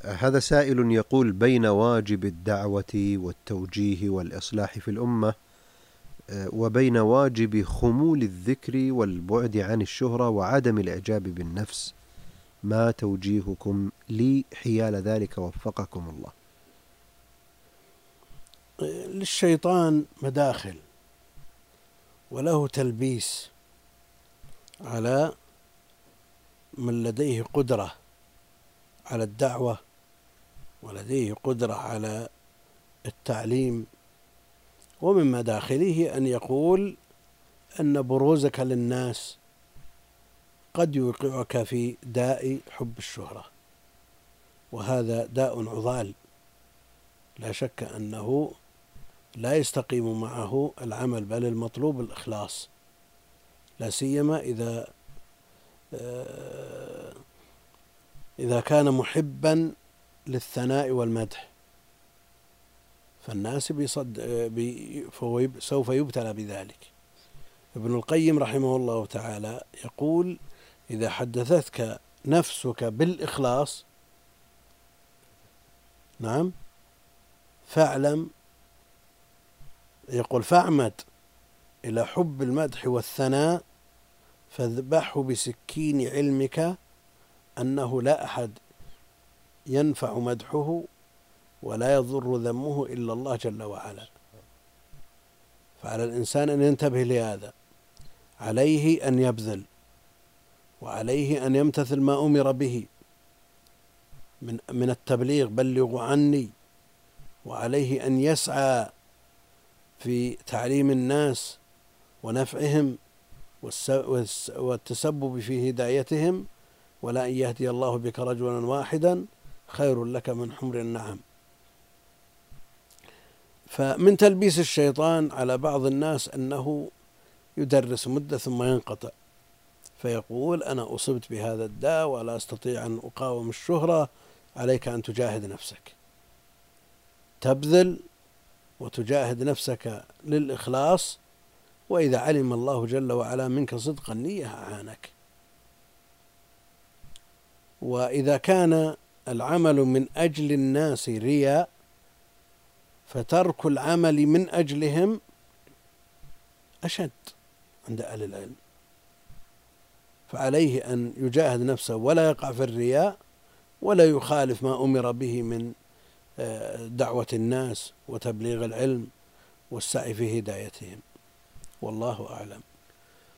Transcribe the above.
هذا سائل يقول: بين واجب الدعوة والتوجيه والإصلاح في الأمة وبين واجب خمول الذكر والبعد عن الشهرة وعدم الإعجاب بالنفس، ما توجيهكم لي حيال ذلك وفقكم الله؟ للشيطان مداخل وله تلبيس على من لديه قدرة على الدعوة ولديه قدرة على التعليم، ومن مداخله أن يقول أن بروزك للناس قد يوقعك في داء حب الشهرة، وهذا داء عضال لا شك أنه لا يستقيم معه العمل، بل المطلوب الإخلاص، لا سيما إذا كان محبا للثناء والمدح، فالناس سوف يبتلى بذلك. ابن القيم رحمه الله تعالى يقول: إذا حدثتك نفسك بالإخلاص فاعلم، يقول: فاعمد إلى حب المدح والثناء فاذبحه بسكين علمك أنه لا أحد ينفع مدحه ولا يضر ذمه إلا الله جل وعلا. فعلى الإنسان أن ينتبه لهذا، عليه أن يبذل، وعليه أن يمتثل ما أمر به من التبليغ: بلغوا عني، وعليه أن يسعى في تعليم الناس ونفعهم والتسبب في هدايتهم، ولا أن يهدي الله بك رجلا واحدا خير لك من حمر النعم. فمن تلبيس الشيطان على بعض الناس أنه يدرس مدة ثم ينقطع، فيقول: أنا أصبت بهذا الداء ولا أستطيع أن أقاوم الشهرة، عليك أن تجاهد نفسك، تبذل وتجاهد نفسك للإخلاص، وإذا علم الله جل وعلا منك صدق النية أعانك. وإذا كان العمل من أجل الناس رياء، فترك العمل من أجلهم أشد عند أهل العلم، فعليه أن يجاهد نفسه ولا يقع في الرياء، ولا يخالف ما أمر به من دعوة الناس وتبليغ العلم والسعي في هدايتهم، والله أعلم.